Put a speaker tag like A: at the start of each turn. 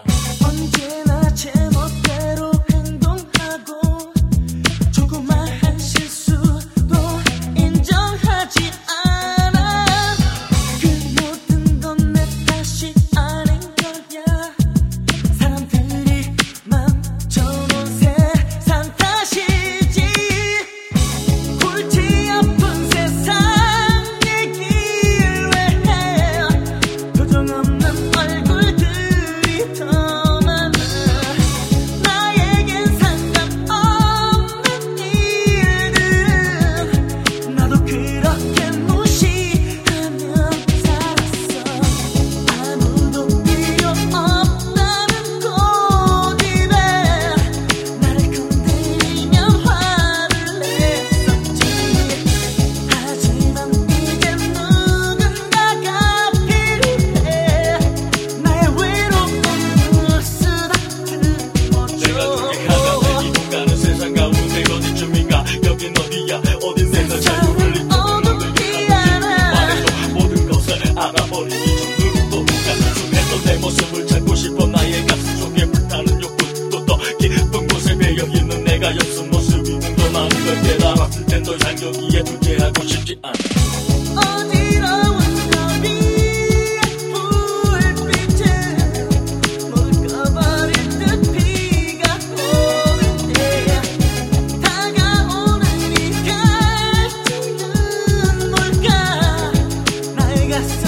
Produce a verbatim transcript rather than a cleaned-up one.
A: 언제나 제멋대로 행동하고 조그마한 실수도 인정하지 않아. 그 모든 건 내 탓이 아닌 거야. 사람들이 맘쳐놓은 세상 탓이지. 골치 아픈 세상 얘기를 왜 해. 표정 없는 얼굴들이 더 많아. 나에겐 상관없는 일들은 나도 그렇게 무시하며 살았어. 아무도 필요 없다는 고집에 나를 건드리면 화를 냈었지. 하지만 이제 누군가가 필요해. 나의 외로움을 쓰다듬어줘.
B: 내가 통행하는 이 공간은 세상 가운데 어디쯤인가. 여긴 어디야? 어딘 세상 자유를 잃고 널 말해줘. 모든 것을 알아버리기 전 눈도 가슴에서 내 모습을 찾고 싶어. 나의 가슴 속에 불타는 욕구도 더 깊은 곳에 배어있는 내가 옆선 모습이 있는 걸 많은 걸 깨달았을 땐 더 이상 여기에 존재하고 싶지 않아.
A: 어지러운 저 위에 불빛은 모두 꺼버릴 듯 비가 오는 때야. 다가오는 이 갈증은 뭘까. 나의 가슴